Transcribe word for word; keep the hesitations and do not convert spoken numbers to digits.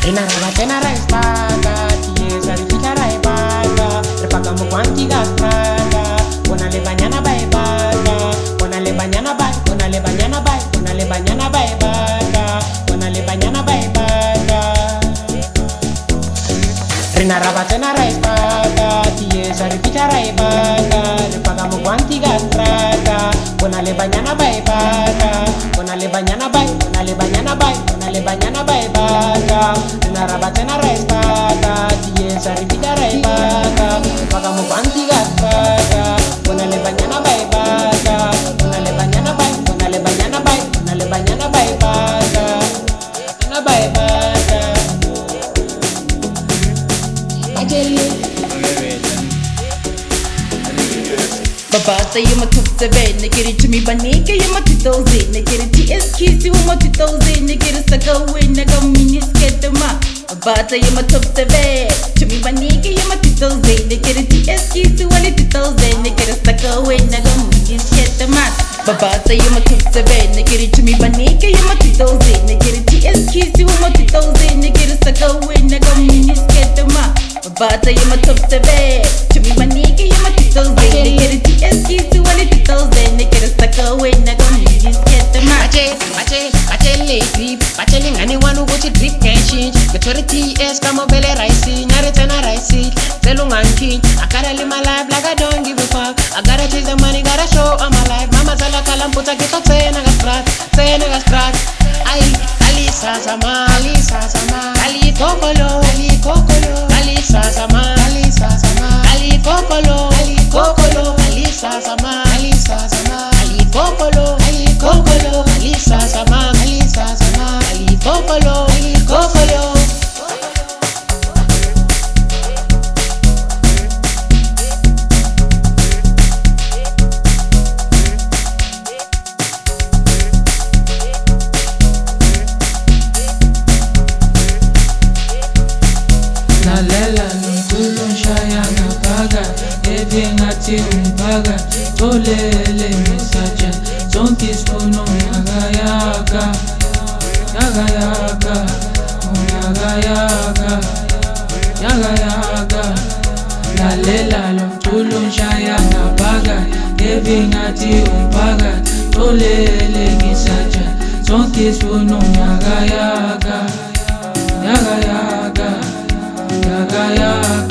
Rina rabatena ra espada, tiesa rifita ra ebada, refaka mukwanti gastrada, bona le banyana ba ebada, bona le banyana ba, bona le banyana ba, bona le banyana ba ebada, bona le banyana ba ebada. Rina rabatena ra espada, tiesa rifita ra ebada, refaka mukwanti gastrada, bona le banyana ba ebada, bona le banyana ba, bona le banyana ba, bona le banyana ba ebada. Rina rabatena ra espada, tiesa rifita ra ebada, refaka mukwanti gastrada, bona le banyana ba ebada, bona le banyana ba, bona le banyana ba, bona le banyana ba ebada, banyana ba ebada. Babata yuma tupsebe, nigiri chumi banika yuma titozi, nigiri T S K si yuma titozi, nigiri sakawe naga miniskete ma. Babata yuma tupsebe, chumi banika yuma titozi, nigiri T S K si wali titozi, nigiri sakawe naga miniskete ma. Babata yuma tupsebe, nigiri chumi banika yuma titozi, nigiri T S K si yuma titozi, nigiri sakawe naga miniskete ma. Babata yuma tupsebe, chumi banika yuma titozi, nigiri T S K si wali titozi, nigiri sakawe naga miniskete ma. Bache, bache, bache le grip, bache lingani wanu guchi drip cashin. Gatori T S kama vele raisi, nyare tena raisi. Selunganki, I gotta live my life like I don't give a fuck. I gotta chase the money, gotta show all my life. Mama sala kalamputa kita tena gastrat, tena gastrat. Ay, ali sasama, ali sasama, ali kokolo, ali kokolo, ali sasama, ali sasama, ali kokolo, ali kokolo, ali sasama, ali sasama, ali kokolo, ali kokolo, ali sasama, ali sasama, ali kokolo, ali kokolo. Nalela nunkulu nshaya ngapaga, evi ngati umpaga, tolele misaja, zonki spono yaga yaga, yaga yaga, yaga yaga, yaga yaga. Nalela nunkulu nshaya ngapaga, evi ngati umpaga, tolele misaja, zonki spono yaga yaga, yaga yaga. Yaga yaga.